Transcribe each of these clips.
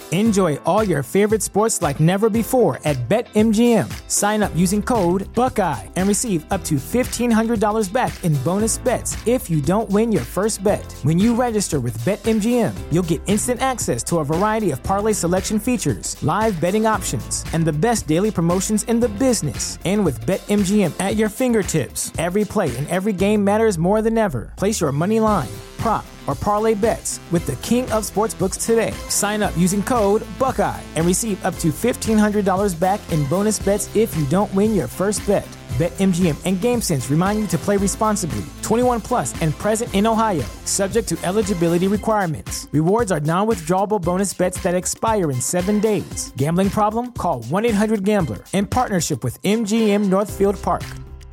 Enjoy all your favorite sports like never before at BetMGM. Sign up using code Buckeye and receive up to $1,500 back in bonus bets if you don't win your first bet. When you register with BetMGM, you'll get instant access to a variety of parlay selection features, live betting options, and the best daily promotions in the business. And with BetMGM at your fingertips, every play and every game matters more than ever. Place your money line, prop, or parlay bets with the king of sportsbooks today. Sign up using code Buckeye and receive up to $1,500 back in bonus bets if you don't win your first bet. BetMGM and GameSense remind you to play responsibly. 21 plus and present in Ohio, subject to eligibility requirements. Rewards are non-withdrawable bonus bets that expire in 7 days. Gambling problem? Call 1-800-GAMBLER. In partnership with MGM Northfield Park.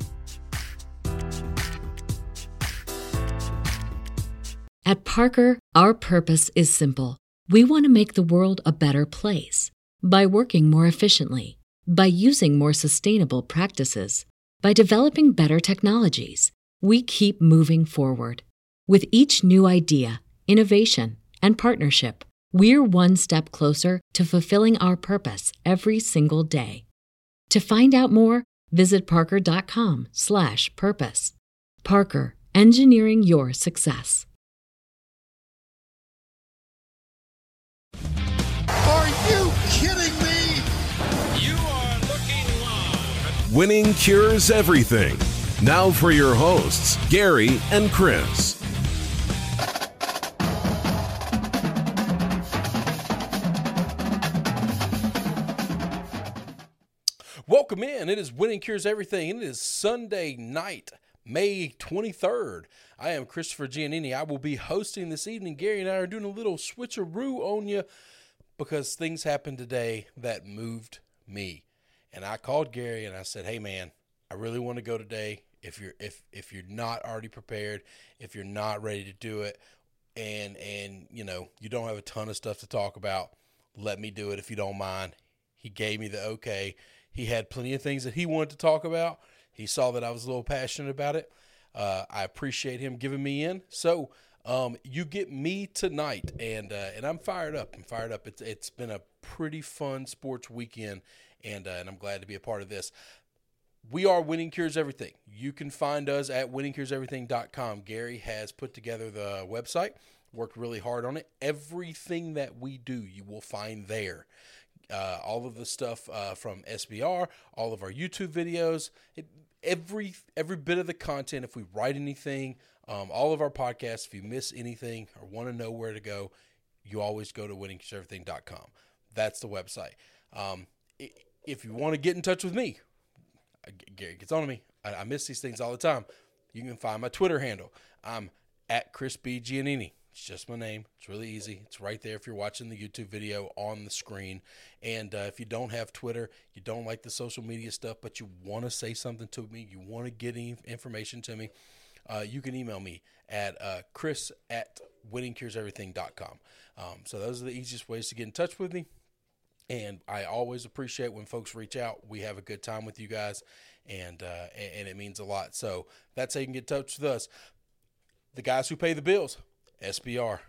At Parker, our purpose is simple. We want to make the world a better place by working more efficiently, by using more sustainable practices, by developing better technologies. We keep moving forward. With each new idea, innovation, and partnership, we're one step closer to fulfilling our purpose every single day. To find out more, visit parker.com/purpose. Parker, engineering your success. Are you kidding me? You are looking live. Winning cures everything. Now for your hosts, Gary and Chris. Welcome in. It is Winning Cures Everything. It is Sunday night, May 23rd. I am Christopher Giannini. I will be hosting this evening. Gary and I are doing a little switcheroo on you because things happened today that moved me. And I called Gary and I said, "Hey man, I really want to go today. If you're not already prepared, if you're not ready to do it, and you know, you don't have a ton of stuff to talk about, let me do it if you don't mind." He gave me the okay. He had plenty of things that he wanted to talk about. He saw that I was a little passionate about it. I appreciate him giving me in. So you get me tonight, and I'm fired up. It's been a pretty fun sports weekend, and I'm glad to be a part of this. We are Winning Cures Everything. You can find us at winningcureseverything.com. Gary has put together the website, worked really hard on it. Everything that we do, you will find there. All of the stuff from SBR, all of our YouTube videos, every bit of the content. If we write anything, all of our podcasts, if you miss anything or want to know where to go, you always go to winningcureseverything.com. That's the website. If you want to get in touch with me, Gary gets on to me. I miss these things all the time. You can find my Twitter handle. I'm at Chris B. Giannini. It's just my name. It's really easy. It's right there if you're watching the YouTube video on the screen. And if you don't have Twitter, you don't like the social media stuff, but you want to say something to me, you want to get any information to me, you can email me at chris@winningcureseverything.com. So those are the easiest ways to get in touch with me. And I always appreciate when folks reach out. We have a good time with you guys, and it means a lot. So that's how you can get in touch with us. The guys who pay the bills, SBR,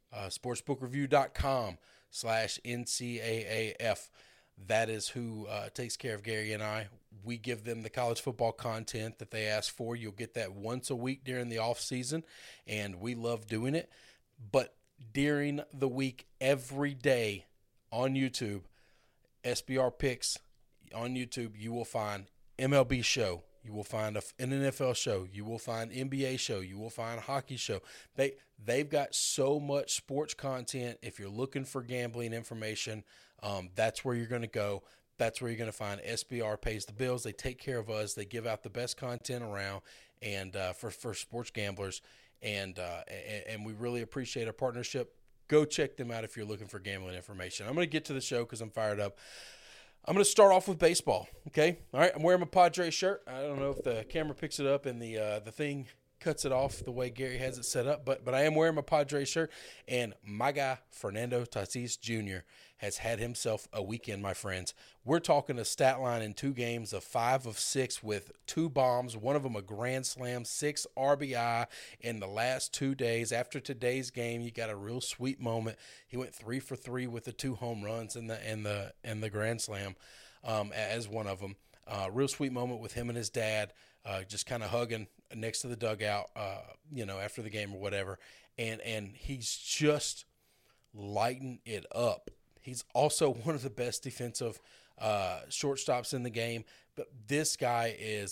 sportsbookreview.com/NCAAF. That is who takes care of Gary and I. We give them the college football content that they ask for. You'll get that once a week during the off season, and we love doing it. But during the week, every day on YouTube, SBR Picks on YouTube, you will find MLB show. You will find an NFL show. You will find NBA show. You will find a hockey show. They've got so much sports content. If you're looking for gambling information, that's where you're going to go. That's where you're going to find SBR Pays the Bills. They take care of us. They give out the best content around, and for sports gamblers, and we really appreciate our partnership. Go check them out if you're looking for gambling information. I'm going to get to the show because I'm fired up. I'm going to start off with baseball, okay? All right, I'm wearing my Padres shirt. I don't know if the camera picks it up and the thing cuts it off the way Gary has it set up, but I am wearing my Padres shirt, and my guy, Fernando Tatis Jr., has had himself a weekend, my friends. We're talking a stat line in 2 games of 5 of 6 with 2 bombs, one of them a grand slam, 6 RBI in the last 2 days. After today's game, you got a real sweet moment. He went 3 for 3 with the 2 home runs and the grand slam as one of them. Real sweet moment with him and his dad, just kind of hugging next to the dugout, after the game or whatever. And he's just lighting it up. He's also one of the best defensive shortstops in the game. But this guy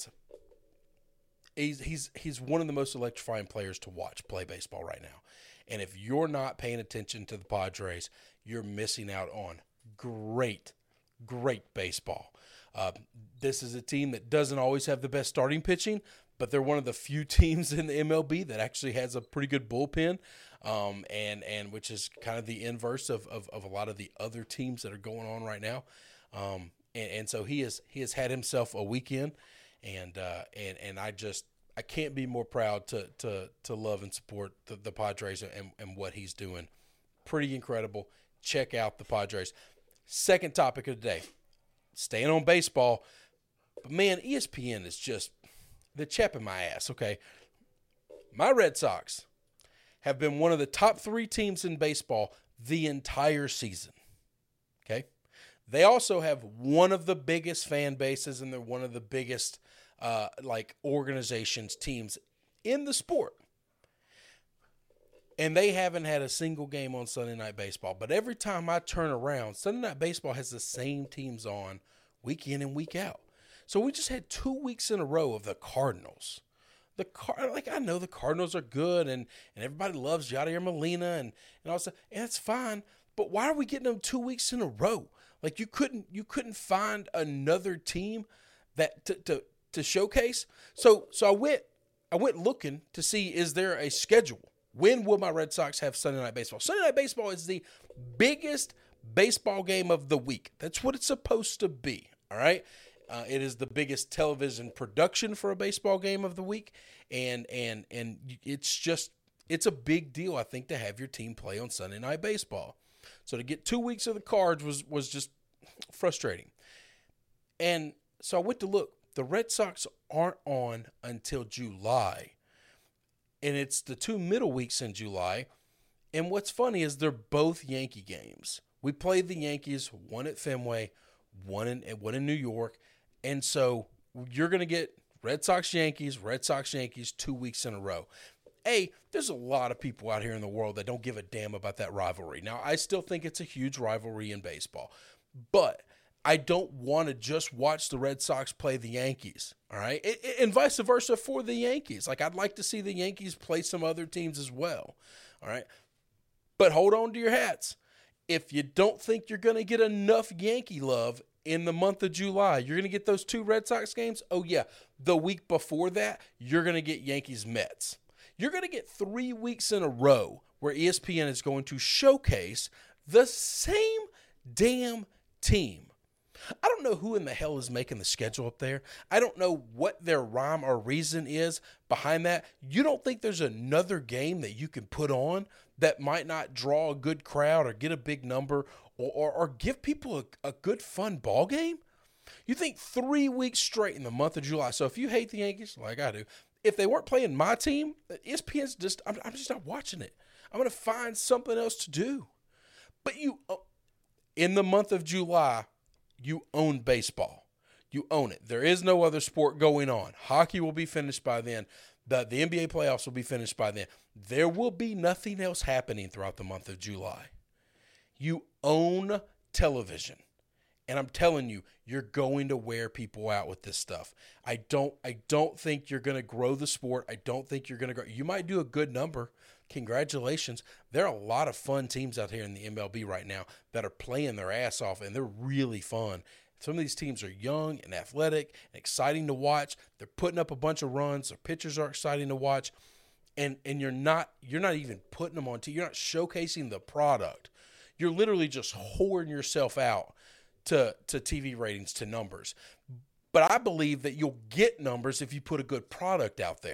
he's one of the most electrifying players to watch play baseball right now. And if you're not paying attention to the Padres, you're missing out on great baseball. This is a team that doesn't always have the best starting pitching, but they're one of the few teams in the MLB that actually has a pretty good bullpen, and which is kind of the inverse of a lot of the other teams that are going on right now. And so he has had himself a weekend, and I can't be more proud to love and support the Padres and what he's doing. Pretty incredible. Check out the Padres. Second topic of the day. Staying on baseball, but man, ESPN is just the chap in my ass, okay? My Red Sox have been one of the top 3 teams in baseball the entire season, okay? They also have one of the biggest fan bases, and they're one of the biggest organizations, teams in the sport. And they haven't had a single game on Sunday Night Baseball. But every time I turn around, Sunday Night Baseball has the same teams on week in and week out. So we just had 2 weeks in a row of the Cardinals. I know the Cardinals are good, and everybody loves Yadier Molina and all that, and it's fine. But why are we getting them 2 weeks in a row? Like you couldn't find another team that to showcase. So I went looking to see, is there a schedule? When will my Red Sox have Sunday Night Baseball? Sunday Night Baseball is the biggest baseball game of the week. That's what it's supposed to be, all right? It is the biggest television production for a baseball game of the week, and it's a big deal, I think, to have your team play on Sunday Night Baseball. So to get 2 weeks of the Cards was just frustrating. And so I went to look. The Red Sox aren't on until July. And it's the 2 middle weeks in July. And what's funny is they're both Yankee games. We played the Yankees, one at Fenway, one in New York. And so you're going to get Red Sox-Yankees 2 weeks in a row. There's a lot of people out here in the world that don't give a damn about that rivalry. Now, I still think it's a huge rivalry in baseball. But I don't want to just watch the Red Sox play the Yankees, all right? And vice versa for the Yankees. Like, I'd like to see the Yankees play some other teams as well, all right? But hold on to your hats. If you don't think you're going to get enough Yankee love in the month of July, you're going to get those 2 Red Sox games? Oh, yeah. The week before that, you're going to get Yankees-Mets. You're going to get 3 weeks in a row where ESPN is going to showcase the same damn team. I don't know who in the hell is making the schedule up there. I don't know what their rhyme or reason is behind that. You don't think there's another game that you can put on that might not draw a good crowd or get a big number or give people a good, fun ball game? You think 3 weeks straight in the month of July. So if you hate the Yankees, like I do, if they weren't playing my team, ESPN's just, I'm just not watching it. I'm going to find something else to do. But in the month of July, you own baseball. You own it. There is no other sport going on. Hockey will be finished by then. The NBA playoffs will be finished by then. There will be nothing else happening throughout the month of July. You own television. And I'm telling you, you're going to wear people out with this stuff. I don't think you're going to grow the sport. I don't think you're going to grow. You might do a good number. Congratulations. There are a lot of fun teams out here in the MLB right now that are playing their ass off, and they're really fun. Some of these teams are young and athletic and exciting to watch. They're putting up a bunch of runs. Their pitchers are exciting to watch. And you're not even putting them on TV. You're not showcasing the product. You're literally just whoring yourself out to TV ratings, to numbers. But I believe that you'll get numbers if you put a good product out there.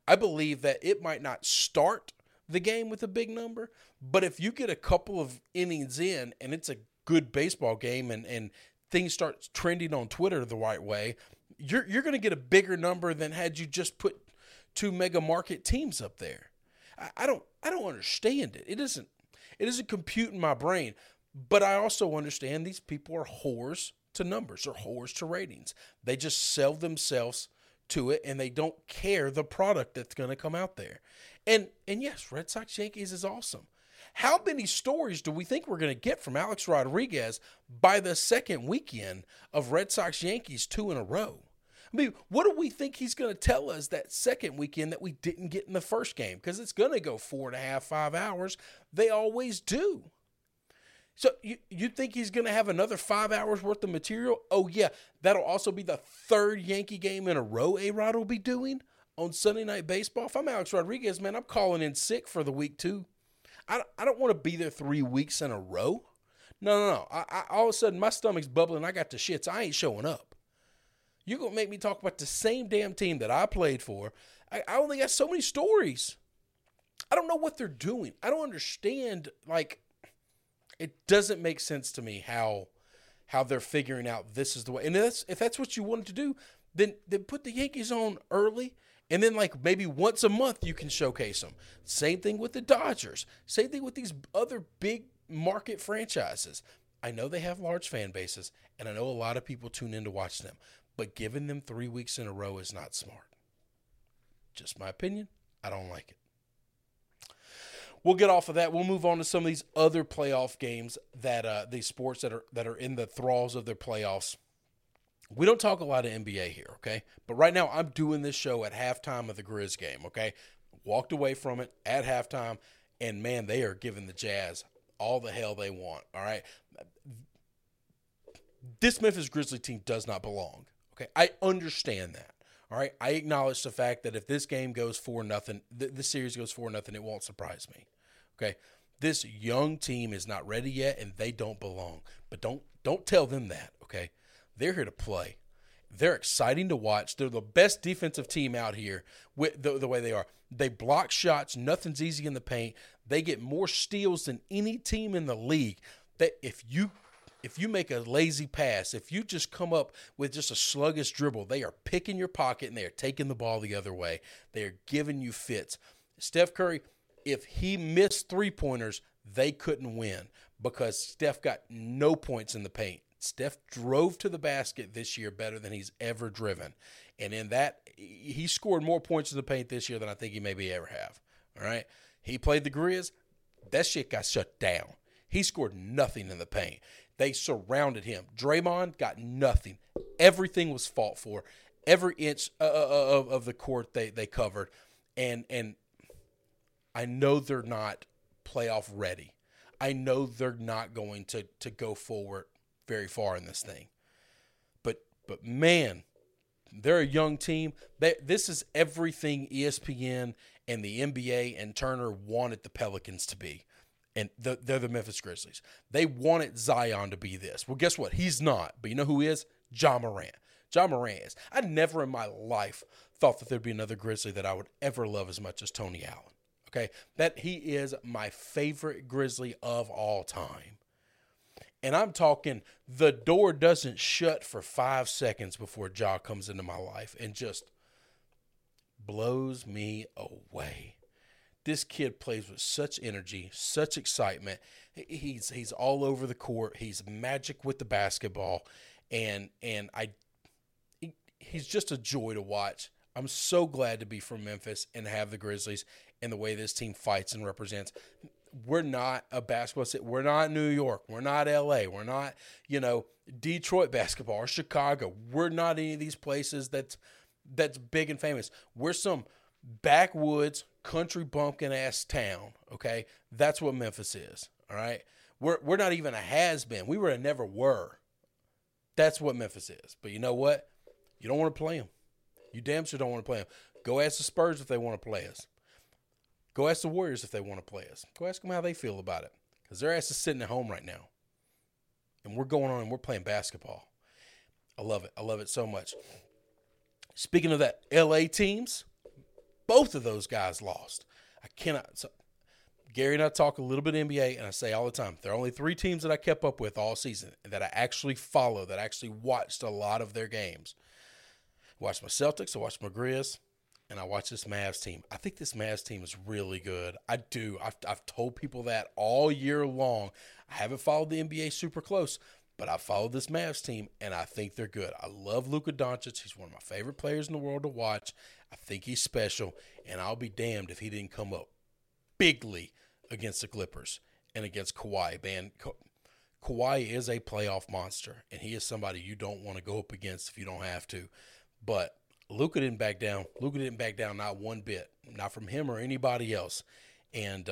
I believe that it might not start the game with a big number, but if you get a couple of innings in and it's a good baseball game and things start trending on Twitter the right way, you're going to get a bigger number than had you just put two mega market teams up there. I don't understand it. It isn't compute in my brain, but I also understand these people are whores to numbers or whores to ratings. They just sell themselves to it, and they don't care the product that's going to come out there. And yes, Red Sox Yankees is awesome. How many stories do we think we're going to get from Alex Rodriguez by the second weekend of Red Sox Yankees 2 in a row? I mean, what do we think he's going to tell us that second weekend that we didn't get in the first game? Because it's going to go 4.5, 5 hours. They always do. So you think he's going to have another 5 hours worth of material? Oh, yeah. That'll also be the third Yankee game in a row A-Rod will be doing on Sunday Night Baseball. If I'm Alex Rodriguez, man, I'm calling in sick for the week 2. I don't want to be there 3 weeks in a row. No. I all of a sudden, my stomach's bubbling. I got the shits. I ain't showing up. You're going to make me talk about the same damn team that I played for. I only got so many stories. I don't know what they're doing. I don't understand. Like, it doesn't make sense to me how they're figuring out this is the way. And if that's what you wanted to do, then put the Yankees on early. And then, like, maybe once a month you can showcase them. Same thing with the Dodgers. Same thing with these other big market franchises. I know they have large fan bases, and I know a lot of people tune in to watch them. But giving them 3 weeks in a row is not smart. Just my opinion. I don't like it. We'll get off of that. We'll move on to some of these other playoff games that these sports that are in the thralls of their playoffs. We don't talk a lot of NBA here, okay? But right now I'm doing this show at halftime of the Grizz game, okay? Walked away from it at halftime, and, man, they are giving the Jazz all the hell they want, all right? This Memphis Grizzlies team does not belong, okay? I understand that, all right? I acknowledge the fact that if this game goes 4-0, this series goes 4-0, it won't surprise me, okay? This young team is not ready yet, and they don't belong. But don't tell them that, okay? They're here to play. They're exciting to watch. They're the best defensive team out here with the way they are. They block shots. Nothing's easy in the paint. They get more steals than any team in the league. That if you make a lazy pass, if you just come up with just a sluggish dribble, they are picking your pocket and they are taking the ball the other way. They are giving you fits. Steph Curry, if he missed three-pointers, they couldn't win because Steph got no points in the paint. Steph drove to the basket this year better than he's ever driven. And in that, he scored more points in the paint this year than I think he maybe ever have. All right? He played the Grizz. That shit got shut down. He scored nothing in the paint. They surrounded him. Draymond got nothing. Everything was fought for. Every inch of the court they covered. And I know they're not playoff ready. I know they're not going to go forward very far in this thing. But man, they're a young team. This is everything ESPN and the NBA and Turner wanted the Pelicans to be. And they're the Memphis Grizzlies. They wanted Zion to be this. Well, guess what? He's not. But you know who is? Ja Morant. Ja Morant is. I never in my life thought that there'd be another Grizzly that I would ever love as much as Tony Allen. Okay? That he is my favorite Grizzly of all time. And I'm talking the door doesn't shut for 5 seconds before Ja comes into my life and just blows me away. This kid plays with such energy, such excitement. He's all over the court. He's magic with the basketball, and he's just a joy to watch. I'm so glad to be from Memphis and have the Grizzlies and the way this team fights and represents. We're not a basketball city. We're not New York. We're not LA. We're not, Detroit basketball or Chicago. We're not any of these places that's big and famous. We're some backwoods country bumpkin ass town. Okay, that's what Memphis is. All right, we're not even a has been. We were a never were. That's what Memphis is. But you know what? You don't want to play them. You damn sure don't want to play them. Go ask the Spurs if they want to play us. Go ask the Warriors if they want to play us. Go ask them how they feel about it. Because their ass is sitting at home right now. And we're going on and we're playing basketball. I love it. I love it so much. Speaking of that, LA teams, Both of those guys lost. I cannot. So Gary and I talk a little bit NBA, and I say all the time, there are only 3 teams that I kept up with all season that I actually follow, that I actually watched a lot of their games. I watched my Celtics, I watched my Grizz, and I watched this Mavs team. I think this Mavs team is really good. I do. I've told people that all year long. I haven't followed the NBA super close, but I followed this Mavs team, and I think they're good. I love Luka Doncic. He's one of my favorite players in the world to watch. I think he's special, and I'll be damned if he didn't come up bigly against the Clippers and against Kawhi. Man, Kawhi is a playoff monster, and he is somebody you don't want to go up against if you don't have to. But Luka didn't back down. Luka didn't back down, not one bit, not from him or anybody else. And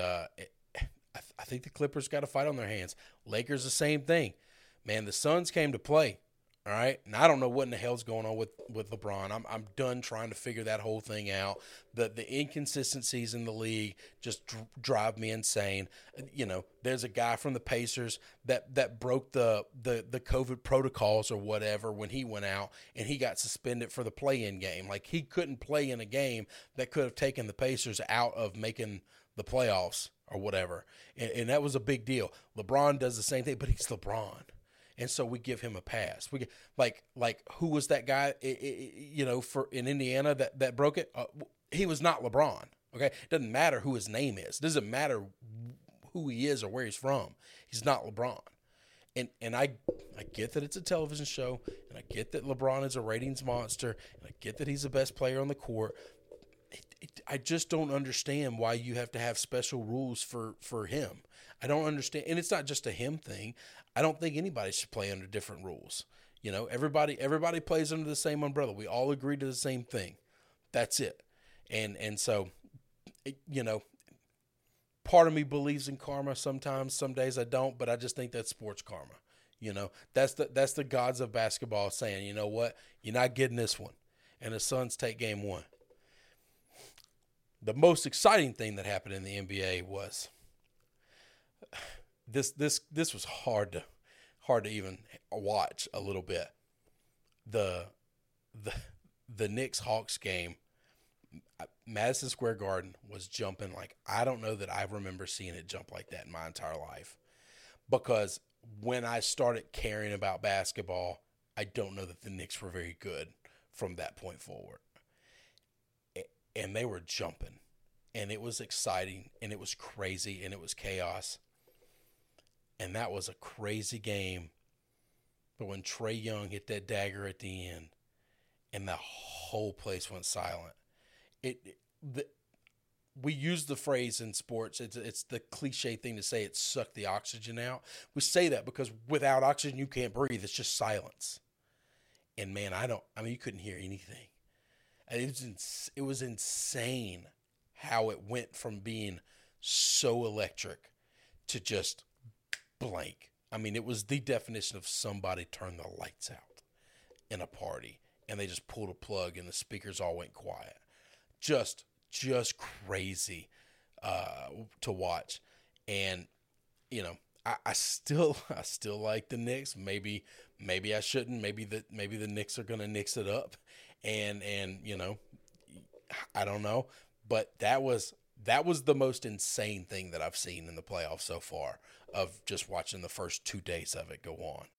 I think the Clippers got a fight on their hands. Lakers, the same thing. Man, the Suns came to play, all right? And I don't know what in the hell's going on with LeBron. I'm done trying to figure that whole thing out. The inconsistencies in the league just drive me insane. You know, there's a guy from the Pacers that broke the COVID protocols or whatever when he went out, and he got suspended for the play-in game. Like, he couldn't play in a game that could have taken the Pacers out of making the playoffs or whatever. And that was a big deal. LeBron does the same thing, but he's LeBron. And so we give him a pass. We get, like who was that guy? For in Indiana that broke it. He was not LeBron. Okay, it doesn't matter who his name is. It doesn't matter who he is or where he's from. He's not LeBron. And I get that it's a television show, and I get that LeBron is a ratings monster, and I get that he's the best player on the court. I just don't understand why you have to have special rules for him. I don't understand. And it's not just a him thing. I don't think anybody should play under different rules. You know, everybody plays under the same umbrella. We all agree to the same thing. That's it. And so, part of me believes in karma sometimes. Some days I don't, but I just think that's sports karma. You know, that's the gods of basketball saying, you know what, you're not getting this one. And the Suns take game 1. The most exciting thing that happened in the NBA was this was hard to even watch a little bit. The Knicks Hawks game, Madison Square Garden was jumping like I don't know that I remember seeing it jump like that in my entire life. Because when I started caring about basketball, I don't know that the Knicks were very good from that point forward. And they were jumping, and it was exciting, and it was crazy, and it was chaos. And that was a crazy game. But when Trae Young hit that dagger at the end, and the whole place went silent, we use the phrase in sports, it's the cliche thing to say, it sucked the oxygen out. We say that because without oxygen, you can't breathe. It's just silence. And man, you couldn't hear anything. It was insane how it went from being so electric to just blank. I mean, it was the definition of somebody turned the lights out in a party, and they just pulled a plug and the speakers all went quiet. Just crazy to watch. And, I still like the Knicks. Maybe I shouldn't. Maybe the Knicks are going to Knicks it up. And I don't know, but that was the most insane thing that I've seen in the playoffs so far, of just watching the first 2 days of it go on.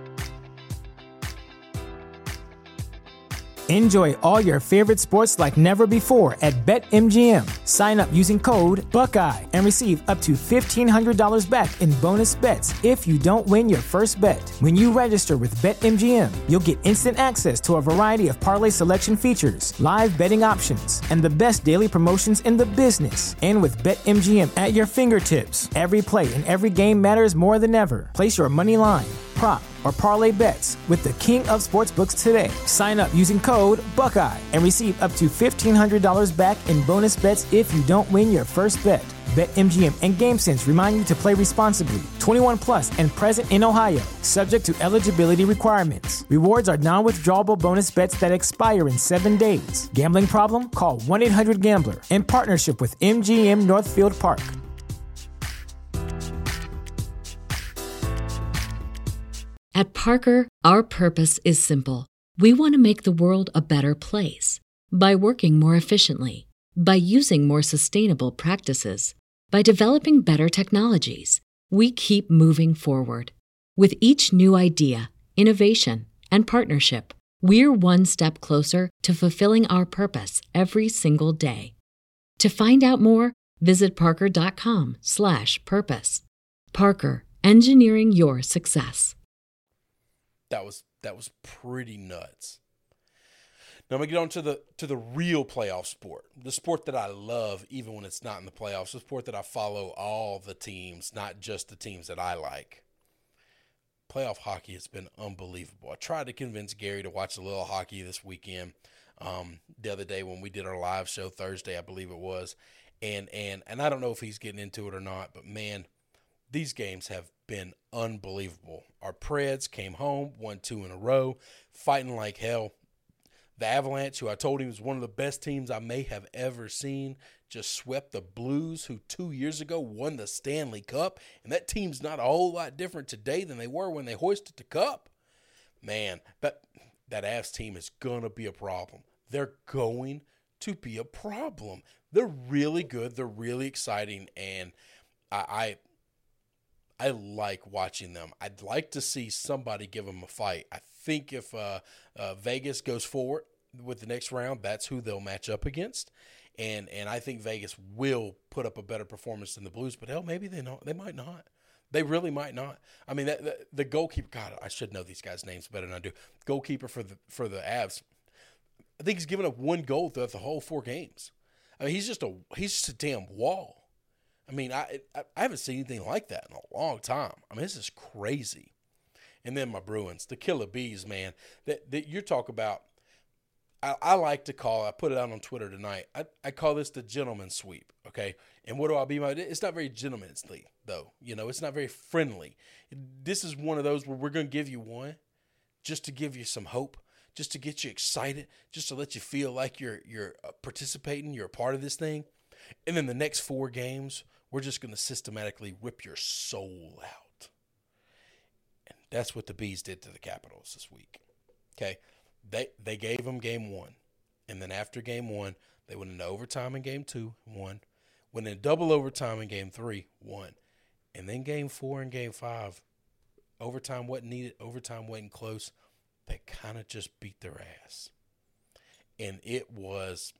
Enjoy all your favorite sports like never before at BetMGM. Sign up using code Buckeye and receive up to $1,500 back in bonus bets if you don't win your first bet. When you register with BetMGM, you'll get instant access to a variety of parlay selection features, live betting options, and the best daily promotions in the business. And with BetMGM at your fingertips, every play and every game matters more than ever. Place your money line, prop, or parlay bets with the king of sportsbooks today. Sign up using code Buckeye and receive up to $1,500 back in bonus bets if you don't win your first bet. BetMGM and GameSense remind you to play responsibly. 21 plus and present in Ohio, subject to eligibility requirements. Rewards are non-withdrawable bonus bets that expire in 7 days. Gambling problem? Call 1-800-GAMBLER in partnership with MGM Northfield Park. At Parker, our purpose is simple. We want to make the world a better place by working more efficiently, By using more sustainable practices, by developing better technologies, we keep moving forward. With each new idea, innovation, and partnership, we're one step closer to fulfilling our purpose every single day. To find out more, visit parker.com/purpose. Parker, engineering your success. That was pretty nuts. Now I'm gonna get on to the real playoff sport, the sport that I love even when it's not in the playoffs, the sport that I follow all the teams, not just the teams that I like. Playoff hockey has been unbelievable. I tried to convince Gary to watch a little hockey this weekend, the other day when we did our live show Thursday, I believe it was, and I don't know if he's getting into it or not, but man, these games have been unbelievable. Our Preds came home, won 2 in a row, fighting like hell. The Avalanche, who I told him was one of the best teams I may have ever seen, just swept the Blues, who 2 years ago won the Stanley Cup. And that team's not a whole lot different today than they were when they hoisted the cup. Man, that Avs team is going to be a problem. They're going to be a problem. They're really good. They're really exciting. And I like watching them. I'd like to see somebody give them a fight. I think if Vegas goes forward with the next round, that's who they'll match up against. And I think Vegas will put up a better performance than the Blues. But hell, maybe they might not. They really might not. I mean, the goalkeeper. God, I should know these guys' names better than I do. Goalkeeper for the Avs. I think he's given up 1 goal throughout the whole 4 games. I mean, he's just a damn wall. I mean, I haven't seen anything like that in a long time. I mean, this is crazy. And then my Bruins, the Killer Bees, man. That you're talking about. I like to call. I put it out on Twitter tonight. I call this the gentleman's sweep. Okay, and what do I mean by it? It's not very gentlemanly though. You know, it's not very friendly. This is one of those where we're going to give you one, just to give you some hope, just to get you excited, just to let you feel like you're participating, you're a part of this thing, and then the next 4 games, we're just going to systematically rip your soul out. And that's what the Bees did to the Capitals this week. Okay, they gave them game 1, and then after game 1, they went into overtime in game 2, won. Went in double overtime in game 3, won. And then game 4 and game 5, overtime wasn't needed, overtime wasn't close. They kind of just beat their ass. And it was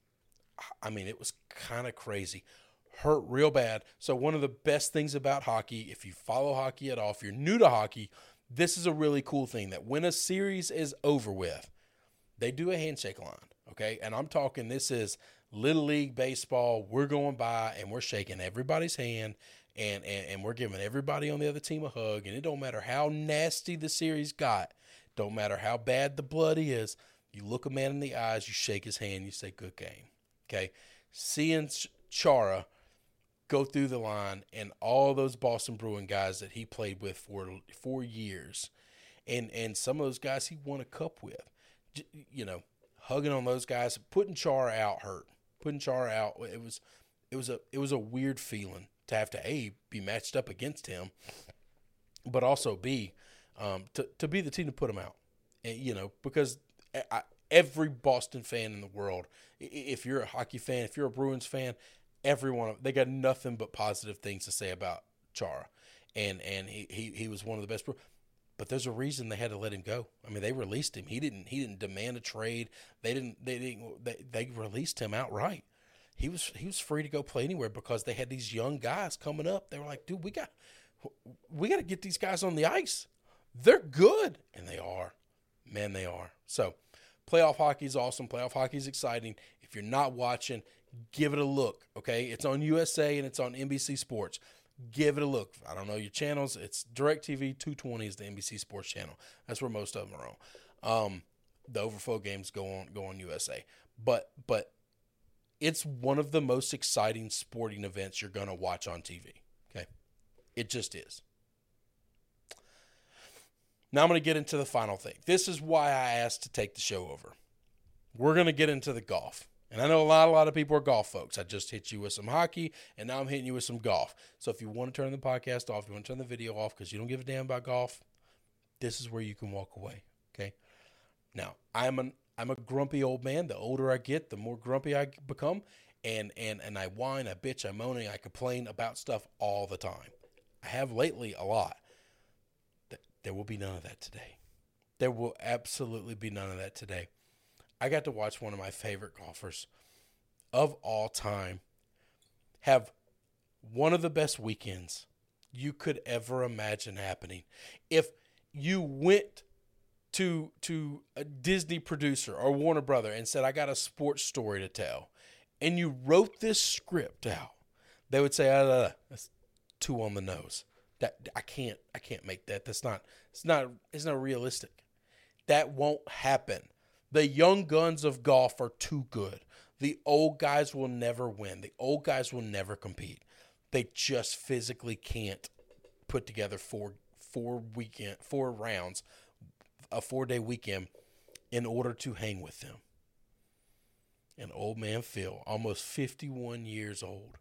kind of crazy. Hurt real bad. So one of the best things about hockey, if you follow hockey at all, if you're new to hockey, this is a really cool thing, that when a series is over with, they do a handshake line, okay? And I'm talking, this is Little League baseball. We're going by and we're shaking everybody's hand and we're giving everybody on the other team a hug. And it don't matter how nasty the series got, don't matter how bad the blood is, you look a man in the eyes, you shake his hand, you say, good game, okay? Seeing Chara go through the line and all those Boston Bruin guys that he played with for 4 years, and some of those guys he won a cup with, you know, hugging on those guys, putting Chara out hurt, putting Chara out. It was a weird feeling to have to A, be matched up against him, but also B, to be the team to put him out, and, you know, because every Boston fan in the world, if you're a hockey fan, if you're a Bruins fan, everyone, they got nothing but positive things to say about Chara, and he was one of the best. But there's a reason they had to let him go. I mean, they released him. He didn't demand a trade. They released him outright. He was free to go play anywhere because they had these young guys coming up. They were like, dude, we got to get these guys on the ice. They're good, and they are. Man, they are. So, playoff hockey is awesome. Playoff hockey is exciting. If you're not watching, give it a look, okay? It's on USA and it's on NBC Sports. Give it a look. I don't know your channels. It's DirecTV 220 is the NBC Sports channel. That's where most of them are on. The overflow games go on USA. But it's one of the most exciting sporting events you're going to watch on TV, okay? It just is. Now I'm going to get into the final thing. This is why I asked to take the show over. We're going to get into the golf. And I know a lot of people are golf folks. I just hit you with some hockey, and now I'm hitting you with some golf. So if you want to turn the podcast off, you want to turn the video off because you don't give a damn about golf, this is where you can walk away, okay? Now, I'm a grumpy old man. The older I get, the more grumpy I become. And I whine, I bitch, I moan, I complain about stuff all the time. I have lately a lot. There will be none of that today. There will absolutely be none of that today. I got to watch one of my favorite golfers of all time have one of the best weekends you could ever imagine happening. If you went to a Disney producer or Warner Brother and said, I got a sports story to tell, and you wrote this script out, they would say, that's too on the nose. That I can't make that. It's not realistic. That won't happen. The young guns of golf are too good. The old guys will never win. The old guys will never compete. They just physically can't put together four rounds, a 4-day weekend in order to hang with them. And old man Phil, almost 51 years old.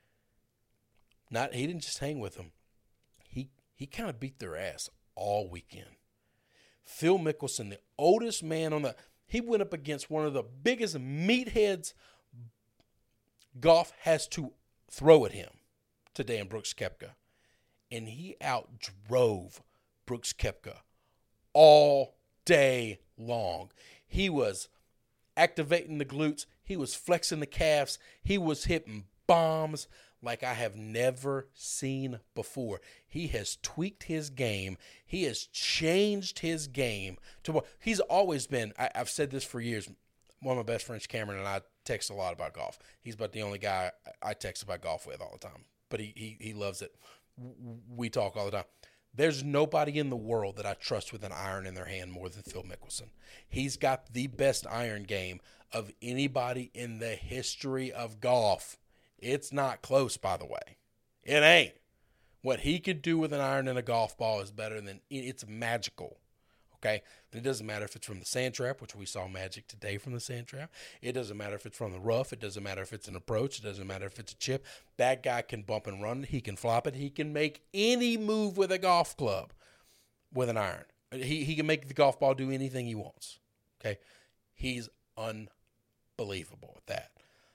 He didn't just hang with them. He kind of beat their ass all weekend. Phil Mickelson, the oldest man he went up against one of the biggest meatheads golf has to throw at him today in Brooks Koepka. And he outdrove Brooks Koepka all day long. He was activating the glutes. He was flexing the calves. He was hitting bombs like I have never seen before. He has tweaked his game. He has changed his game to what he's always been. I've said this for years. One of my best friends, Cameron, and I text a lot about golf. He's about the only guy I text about golf with all the time. But he loves it. We talk all the time. There's nobody in the world that I trust with an iron in their hand more than Phil Mickelson. He's got the best iron game of anybody in the history of golf. It's not close, by the way. It ain't. What he could do with an iron and a golf ball is better than, it's magical. Okay? It doesn't matter if it's from the sand trap, which we saw magic today from the sand trap. It doesn't matter if it's from the rough. It doesn't matter if it's an approach. It doesn't matter if it's a chip. That guy can bump and run. He can flop it. He can make any move with a golf club with an iron. He can make the golf ball do anything he wants. Okay? He's unbelievable at that.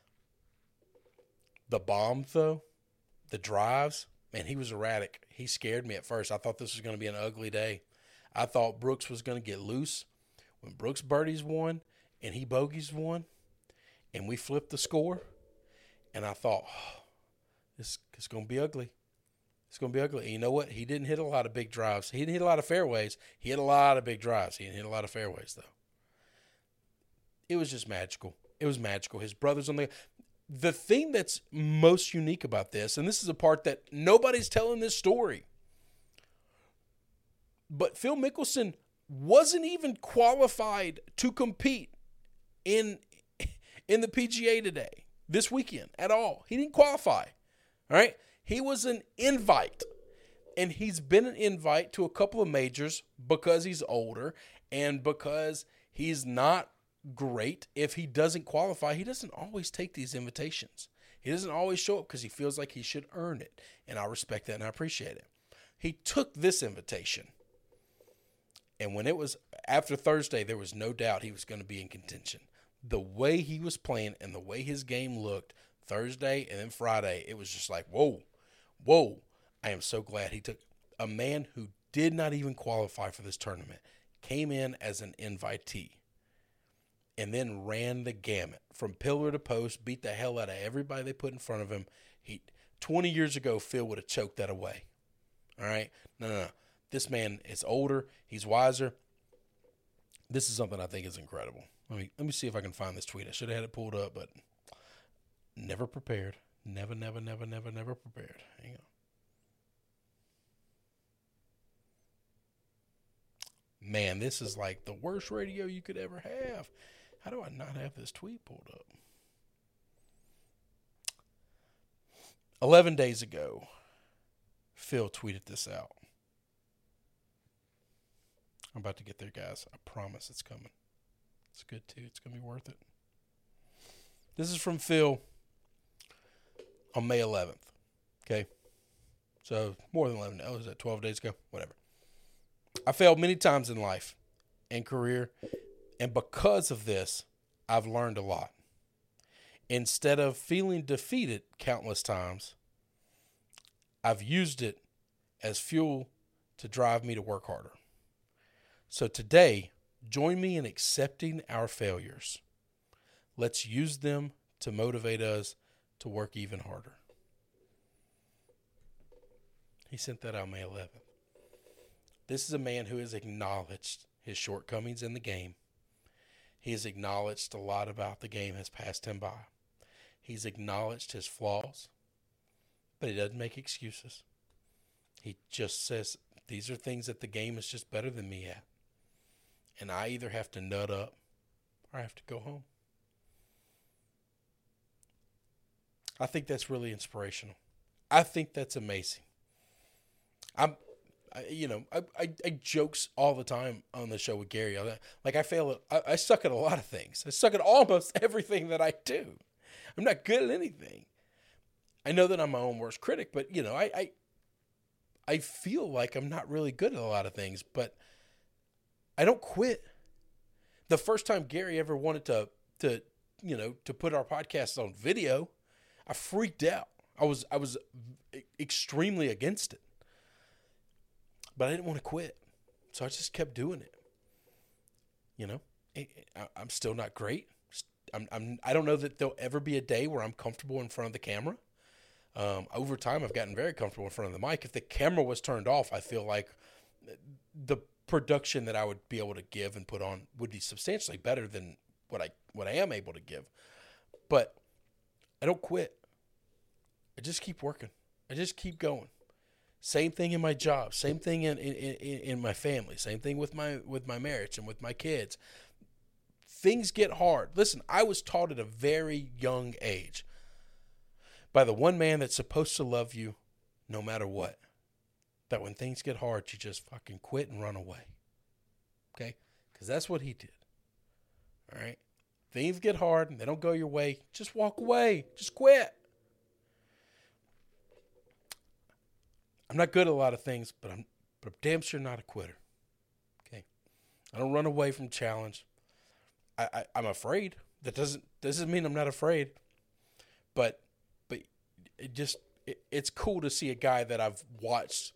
The bombs, though, the drives, man, he was erratic. He scared me at first. I thought this was going to be an ugly day. I thought Brooks was going to get loose. When Brooks birdies one and he bogeys one and we flipped the score, and I thought, it's going to be ugly. It's going to be ugly. And you know what? He didn't hit a lot of big drives. He didn't hit a lot of fairways. He hit a lot of big drives. He didn't hit a lot of fairways, though. It was just magical. It was magical. His brothers on the thing that's most unique about this, and this is a part that nobody's telling this story, but Phil Mickelson wasn't even qualified to compete in the PGA today, this weekend at all. He didn't qualify, all right? He was an invite, and he's been an invite to a couple of majors because he's older and because he's not great. If he doesn't qualify, he doesn't always take these invitations. He doesn't always show up because he feels like he should earn it, and I respect that and I appreciate it. He took this invitation. And when it was after Thursday, there was no doubt he was going to be in contention. The way he was playing and the way his game looked Thursday and then Friday, it was just like, whoa. I am so glad he took a man who did not even qualify for this tournament, came in as an invitee, and then ran the gamut from pillar to post, beat the hell out of everybody they put in front of him. 20 years ago, Phil would have choked that away. All right? No. This man is older. He's wiser. This is something I think is incredible. Let me see if I can find this tweet. I should have had it pulled up, but never prepared. Never prepared. Hang on. Man, this is like the worst radio you could ever have. How do I not have this tweet pulled up? 11 days ago, Phil tweeted this out. I'm about to get there, guys. I promise it's coming. It's good, too. It's going to be worth it. This is from Phil on May 11th. Okay? So, more than 11. Oh, is that 12 days ago? Whatever. I failed many times in life and career, and because of this, I've learned a lot. instead of feeling defeated countless times, I've used it as fuel to drive me to work harder. So today, join me in accepting our failures. Let's use them to motivate us to work even harder. He sent that out May 11th. This is a man who has acknowledged his shortcomings in the game. He has acknowledged a lot about the game has passed him by. He's acknowledged his flaws, but he doesn't make excuses. He just says, these are things that the game is just better than me at. And I either have to nut up or I have to go home. I think that's really inspirational. I think that's amazing. I jokes all the time on the show with Gary. I suck at a lot of things. I suck at almost everything that I do. I'm not good at anything. I know that I'm my own worst critic, but I feel like I'm not really good at a lot of things, but I don't quit. The first time Gary ever wanted to put our podcast on video, I freaked out. I was extremely against it. But I didn't want to quit. So I just kept doing it. I'm still not great. I don't know that there'll ever be a day where I'm comfortable in front of the camera. Over time, I've gotten very comfortable in front of the mic. If the camera was turned off, I feel like the production that I would be able to give and put on would be substantially better than what I am able to give. But I don't quit. I just keep working. I just keep going. Same thing in my job. Same thing in my family. Same thing with my marriage and with my kids. Things get hard. Listen, I was taught at a very young age by the one man that's supposed to love you no matter what, that when things get hard, you just fucking quit and run away. Okay? Because that's what he did. All right? Things get hard and they don't go your way. Just walk away. Just quit. I'm not good at a lot of things, but I'm damn sure not a quitter. Okay? I don't run away from challenge. I'm afraid. That doesn't mean I'm not afraid. But it's cool to see a guy that I've watched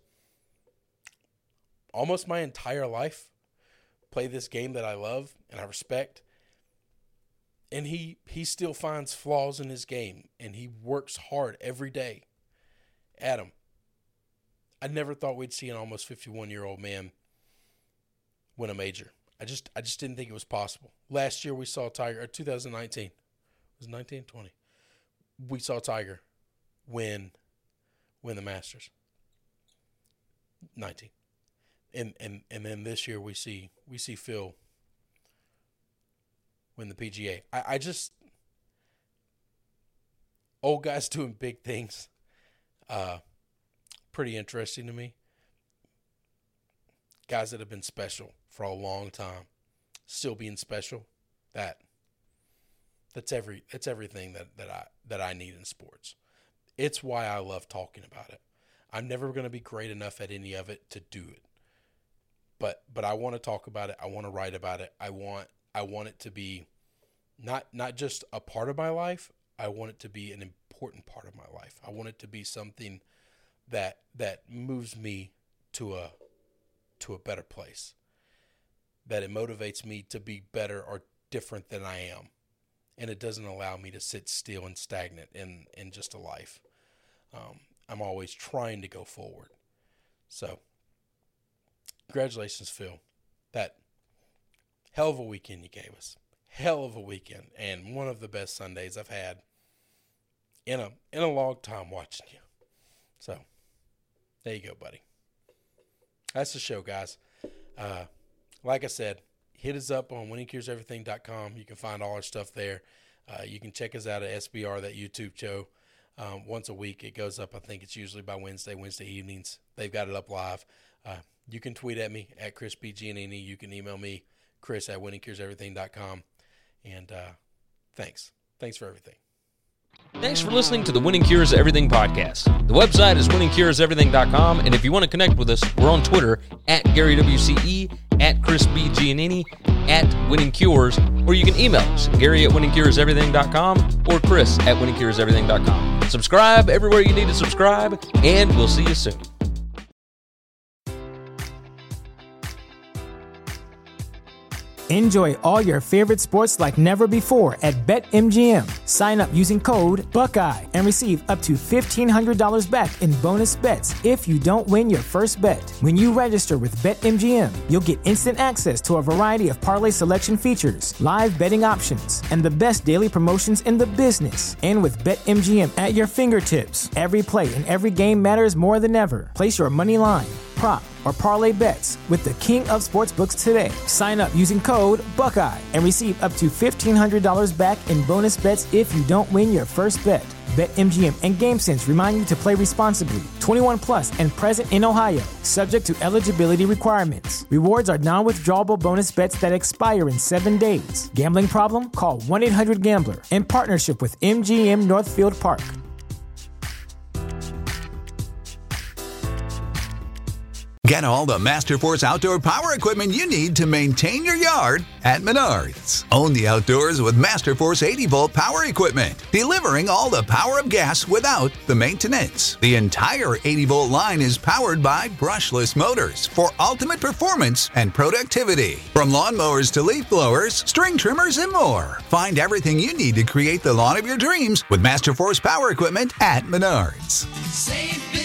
almost my entire life play this game that I love and I respect. And he still finds flaws in his game, and he works hard every day. Adam, I never thought we'd see an almost 51-year-old man win a major. I just didn't think it was possible. Last year we saw Tiger, or 2019, it was 19, 20. We saw Tiger win the Masters. 19. And then this year we see Phil win the PGA. I just, old guys doing big things, pretty interesting to me. Guys that have been special for a long time, still being special, that's everything that I need in sports. It's why I love talking about it. I'm never going to be great enough at any of it to do it. But I want to talk about it. I want to write about it. I want it to be not just a part of my life. I want it to be an important part of my life. I want it to be something that moves me to a better place. That it motivates me to be better or different than I am. And it doesn't allow me to sit still and stagnant in just a life. I'm always trying to go forward. So, congratulations, Phil. That hell of a weekend you gave us. Hell of a weekend. And one of the best Sundays I've had in a long time watching you. So, there you go, buddy. That's the show, guys. Like I said, hit us up on winningcureseverything.com. You can find all our stuff there. You can check us out at SBR, that YouTube show. Once a week. It goes up, I think it's usually by Wednesday evenings. They've got it up live. You can tweet at me at Chris B. Giannini. You can email me, Chris at winningcureseverything.com. And thanks. Thanks for everything. Thanks for listening to the Winning Cures Everything podcast. The website is winningcureseverything.com, and if you want to connect with us, we're on Twitter at GaryWCE at Chris B. Giannini, at Winning Cures, or you can email us, Gary at winningcureseverything.com or Chris at winningcureseverything.com. Subscribe everywhere you need to subscribe, and we'll see you soon. Enjoy all your favorite sports like never before at BetMGM. Sign up using code Buckeye and receive up to $1,500 back in bonus bets if you don't win your first bet. When you register with BetMGM, you'll get instant access to a variety of parlay selection features, live betting options, and the best daily promotions in the business. And with BetMGM at your fingertips, every play and every game matters more than ever. Place your money line, prop, or parlay bets with the king of sportsbooks today. Sign up using code Buckeye and receive up to $1,500 back in bonus bets if you don't win your first bet. BetMGM and GameSense remind you to play responsibly. 21 plus and present in Ohio, subject to eligibility requirements. Rewards are non-withdrawable bonus bets that expire in 7 days. Gambling problem? Call 1-800-GAMBLER. In partnership with MGM Northfield Park. Get all the Masterforce outdoor power equipment you need to maintain your yard at Menards. Own the outdoors with Masterforce 80-volt power equipment, delivering all the power of gas without the maintenance. The entire 80-volt line is powered by brushless motors for ultimate performance and productivity. From lawnmowers to leaf blowers, string trimmers, and more. Find everything you need to create the lawn of your dreams with Masterforce power equipment at Menards. Save